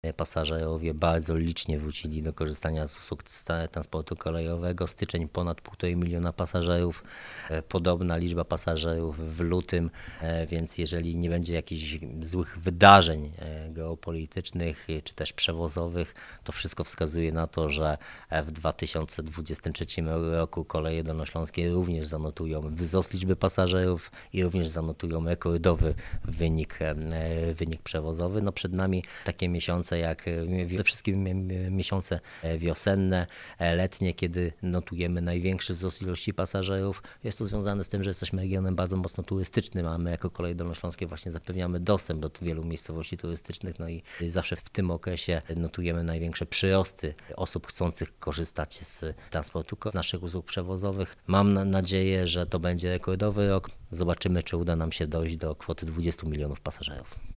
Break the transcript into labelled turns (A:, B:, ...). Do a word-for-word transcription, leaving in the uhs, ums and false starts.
A: Pasażerowie bardzo licznie wrócili do korzystania z usług transportu kolejowego. Styczeń ponad półtora miliona pasażerów, podobna liczba pasażerów w lutym, więc jeżeli nie będzie jakichś złych wydarzeń geopolitycznych czy też przewozowych, to wszystko wskazuje na to, że w dwa tysiące dwudziestym trzecim roku koleje dolnośląskie również zanotują wzrost liczby pasażerów i również zanotują rekordowy wynik, wynik przewozowy. No przed nami takie miesiące jak przede wszystkim miesiące wiosenne, letnie, kiedy notujemy największy wzrost ilości pasażerów. Jest to związane z tym, że jesteśmy regionem bardzo mocno turystycznym, a my jako Koleje Dolnośląskie właśnie zapewniamy dostęp do wielu miejscowości turystycznych, no i zawsze w tym okresie notujemy największe przyrosty osób chcących korzystać z transportu, z naszych usług przewozowych. Mam nadzieję, że to będzie rekordowy rok. Zobaczymy, czy uda nam się dojść do kwoty dwudziestu milionów pasażerów.